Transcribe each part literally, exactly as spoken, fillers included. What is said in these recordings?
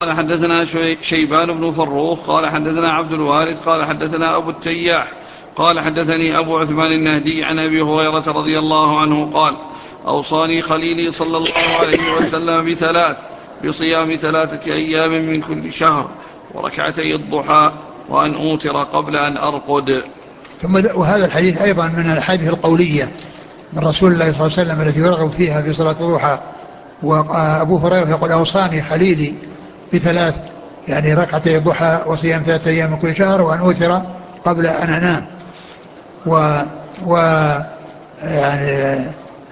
قال حدثنا شيبان بن فروخ قال حدثنا عبد الوارث قال حدثنا أبو التياح قال حدثني أبو عثمان النهدي عن أبي هريرة رضي الله عنه قال أوصاني خليلي صلى الله عليه وسلم بثلاث: بصيام ثلاثة أيام من كل شهر، وركعتي الضحى، وأن أوتر قبل أن أرقد. ثم وهذا الحديث أيضا من الحديث القولية من رسول الله صلى الله عليه وسلم التي يرغب فيها في صلاة الضحى. وأبو هريرة يقول أوصاني خليلي بثلاث، يعني ركعتي الضحى وصيام ثلاثة أيام من كل شهر وأن أوتر قبل أن أنام. و, و يعني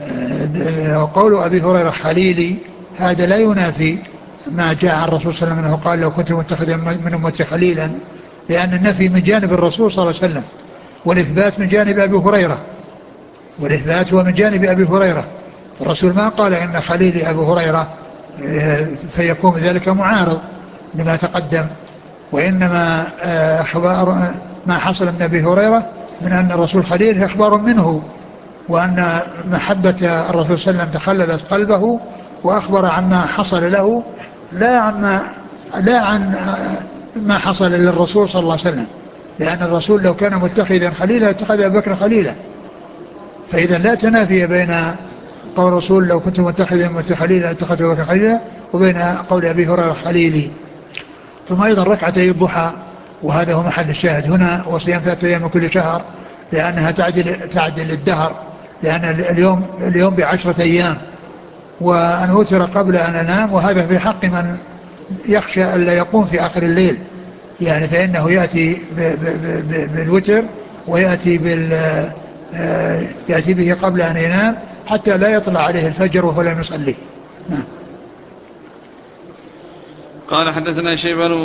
قول أبي هريرة خليلي هذا لا ينافي ما جاء عن الرسول صلى الله عليه وسلم أنه قال لو كنت متخذا من أمتي خليلا، لأن النفي من جانب الرسول صلى الله عليه وسلم والإثبات من جانب أبي هريرة، والإثبات هو من جانب أبي هريرة. الرسول ما قال إن خليلي أبو هريرة فيكون ذلك معارض لما تقدم، وإنما أخبار ما حصل من أبي هريرة من أن الرسول خليل إخبار منه، وأن محبة الرسول صلى الله عليه وسلم تخللت قلبه، وأخبر عما حصل له لا عن لا عن ما حصل للرسول صلى الله عليه وسلم، لأن الرسول لو كان متخذا خليلا اتخذ أبو بكر خليلا. فإذا لا تنافي بين قول الرسول لو كنت متخذا خليلا اتخذ أبو بكر خليلا وبين قول أبي هريرة خليلي. ثم أيضا ركعتي الضحى، وهذا هو محل الشاهد هنا، وصيام ثلاثة أيام من كل شهر، لأنها تعدل تعدل الدهر، لأن اليوم اليوم بعشرة أيام. وأن أوتر قبل أن أنام، وهذا في حق من يخشى ألا يقوم في آخر الليل، يعني فإنه يأتي بالوتر ويأتي بال يأتي به قبل أن ينام حتى لا يطلع عليه الفجر وهو لم يصلي. قال حدثنا شيبان